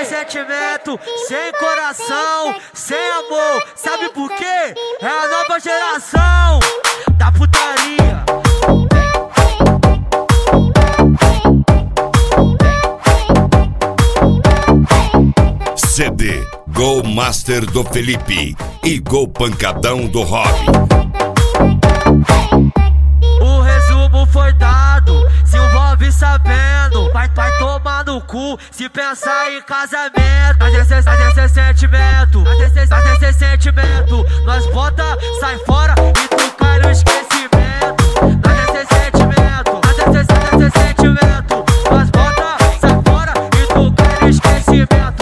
sentimento, sem coração, sem amor. Sabe por quê? É a nova geração da putaria. CD Gol Master do Felipe e Gol Pancadão do Rob. O resumo foi dado, se envolve sabendo. Vai tomar no cu se pensar em casamento. Mas esse sentimento, nós bota, sai fora e tu cai no esquecimento. Mas esse sentimento, nós bota, sai fora e tu cai no esquecimento.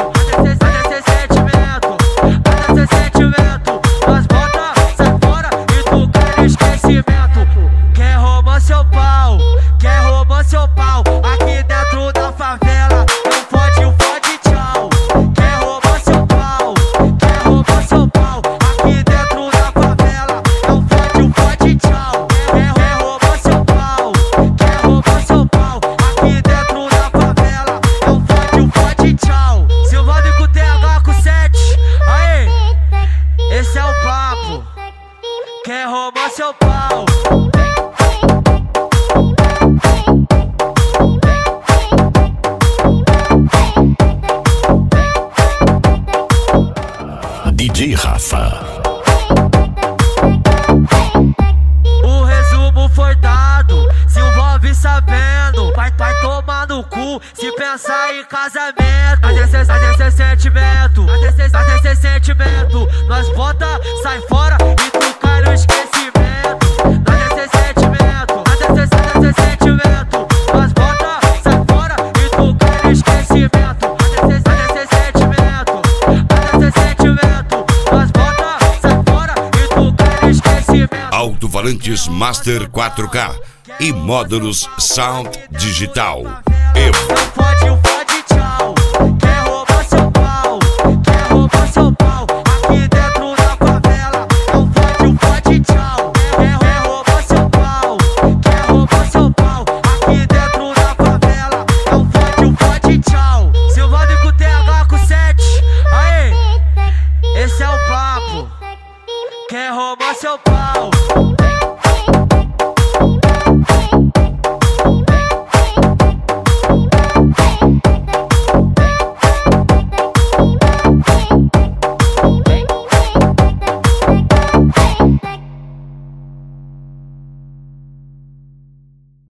Nós bota, sai fora e tu cai no esquecimento. Quer romance ou pau? Quer romance ou pau? Aqui dentro da favela não fode, tchau. Quer romance ou pau? Quer romance ou pau? Aqui dentro da favela não fode, tchau. Quer romance ou pau? Quer romance ou pau? Aqui dentro da favela não fode, tchau. Se envolve com TH com 7, aí, esse é o papo. Quer romance ou pau? DJ Rafa. O resumo foi dado, se envolve sabendo. Vai tomar no cu se pensar em casamento. Mas esse sentimento, nós bota, sai fora e tu cai no esquecimento. Mas esse sentimento, nós bota, sai fora e tu cai no esquecimento. Mas esse sentimento, nós bota, sai fora e tu cai no esquecimento. Alto-falantes Master 4K e módulos Sound Digital. Evo.